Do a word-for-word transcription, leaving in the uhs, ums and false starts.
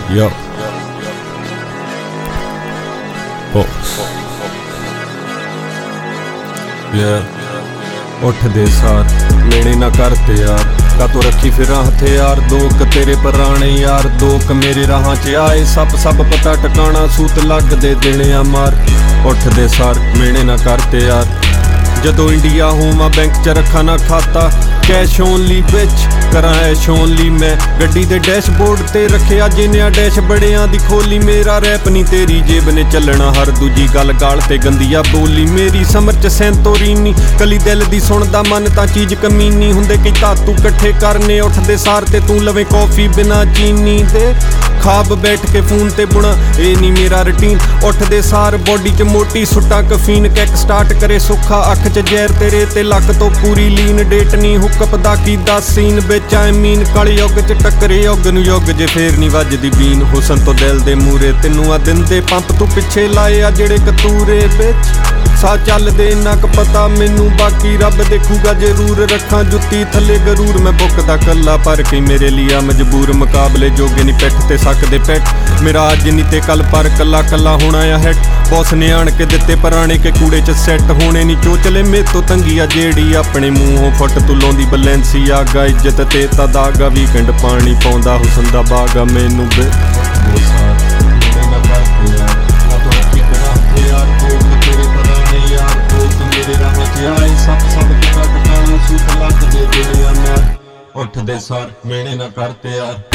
Yo. Boss. Yeah. ਉੱਠਦੇ ਸਾਰ ਮੇਣੇ ਨਾ ਕਰਤੇ ਯਾਰ ਕਾਤੋਂ ਰੱਖੀ ਫਿਰਾਂ ਹਥਿਆਰ ਦੋ ਕ ਤੇਰੇ ਪੁਰਾਣੇ ਯਾਰ ਦੋ ਕ ਮੇਰੇ ਰਾਹਾਂ 'ਚ ਆਏ ਸਭ ਸਭ ਪਤਾ ਟਿਕਾਣਾ ਸੂਤ ਲੱਗਦੇ ਦੇਣੇ ਆ ਮਾਰ ਉੱਠਦੇ ਸਾਰ ਮੇਣੇ ਨਾ ਕਰਤੇ ਯਾਰ ਜਦੋਂ ਇੰਡੀਆ ਹੋਵਾਂ ਬੈਂਕ 'ਚ ਰੱਖਾਂ ਨਾ ਖਾਤਾ ਕੈਸ਼ ਓਨਲੀ ਵਿੱਚ ਕਰਾਂ ਐਸ਼ ਓਨਲੀ ਮੈਂ ਗੱਡੀ ਦੇ ਡੈਸ਼ਬੋਰਡ ਤੇ ਰੱਖਿਆ ਜਿੰਨਿਆਂ ਡੈਸ਼ ਬੜਿਆਂ ਦੀ ਖੋਲੀ ਮੇਰਾ ਰੈਪ ਨਹੀਂ ਤੇਰੀ ਜੇਬ ਨੇ ਚੱਲਣਾ ਹਰ ਦੂਜੀ ਗੱਲ ਗਾਲ ਤੇ ਗੰਦੀਆ ਬੋਲੀ ਮੇਰੀ ਸਮਰ 'ਚ ਸੈਂਤੋਰੀਨੀ ਕਲੀ ਦਿਲ ਦੀ ਸੁਣਦਾ ਮਨ ਤਾਂ ਚੀਜ਼ ਕਮੀਨੀ ਹੁੰਦੇ ਕਈ ਧਾਤੂ ਇਕੱਠੇ ਕਰਨੇ ਉੱਠਦੇ ਸਾਰ ਤੇ ਤੂੰ ਲਵੇਂ ਕੌਫੀ ਬਿਨਾ ਚੀਨੀ ਦੇ ਖਾਬ ਬੈਠ ਕੇ ਫੋਨ ਤੇ ਬੁਣਾ ਇਹ ਨਹੀਂ ਮੇਰਾ ਰੂਟੀਨ ਉੱਠਦੇ ਸਾਰ ਬੋਡੀ 'ਚ ਮੋਟੀ ਸੁੱਟਾਂ ਕਫੀਨ ਕੈਕ ਸਟਾਰਟ ਕਰੇ ਸੁੱਖਾ ਅੱਖ 'ਚ ਜ਼ਹਿਰ ਤੇਰੇ ਤੇ ਲੱਕ ਤੋਂ ਪੂਰੀ ਲੀਨ ਡੇਟ ਨਹੀਂ ਹੁੱਕਪ ਦਾ ਕੀ ਦੱਸ ਸੀਨ ਵਿੱਚ ਆਈ ਮੀਨ ਕਾਲੀ ਯੁੱਗ 'ਚ ਟੱਕਰੇ ਯੁੱਗ ਨੂੰ ਯੁੱਗ ਜੇ ਫੇਰ ਨਹੀਂ ਵੱਜਦੀ ਬੀਨ ਹੁਸਨ ਤੋਂ ਦਿਲ ਦੇ ਮੂਰੇ ਤੈਨੂੰ ਆ ਦਿਨ ਦੇ ਪੰਪ ਤੂੰ ਪਿੱਛੇ ਲਾਏ ਆ ਜਿਹੜੇ ਕਤੂਰੇ ਵਿੱਚ ਸਾ ਚੱਲਦੇ ਇੰਨਾ ਕੁ ਪਤਾ ਮੈਨੂੰ ਬਾਕੀ ਰੱਬ ਦੇਖੂਗਾ ਜ਼ਰੂਰ ਰੱਖਾਂ ਜੁੱਤੀ ਥੱਲੇ ਗਰੂਰ ਮੈਂ ਬੁੱਕਦਾ ਕੱਲਾ ਪਰ ਕਈ ਮੇਰੇ ਲਈ ਆ ਮਜਬੂਰ ਮੁਕਾਬਲੇ ਜੋਗੇ ਨਹੀਂ ਪਿੱਠ ਤੇ ਸਕਦੇ ਪਿੱਠ ਮੇਰਾ ਅੱਜ ਨਹੀਂ ਤੇ ਕੱਲ ਪਰ ਕੱਲਾ ਕੱਲਾ ਹੋਣਾ ਆ ਹਿੱਟ ਬੌਸ ਨੇ ਆਣ ਕੇ ਦਿੱਤੇ ਪੁਰਾਣੇ ਕੇ ਕੂੜੇ 'ਚ ਸੈੱਟ ਹੋਣੇ ਨਹੀਂ ਚੋਚਲੇ ਮੇਤੋਂ ਤੰਗੀ ਆ ਜਿਹੜੀ ਆਪਣੇ ਮੂੰਹੋਂ ਫੁੱਟ ਤੂੰ ਲਾਉਂਦੀ ਬਲੈਂਸੀ ਆ ਗਾ ਇੱਜ਼ਤ ਤੇ ਤਾਂ ਦਾਗਾ ਵੀਕਐਂਡ ਪਾਣੀ ਪਾਉਂਦਾ ਹੁਸਨ ਦਾ ਬਾਗਾ ਮੈਨੂੰ ਬੇ ਉੱਠਦੇ ਸਾਰ ਮੇਣੇ ਨਾ ਕਰਤੇ ਯਾਰ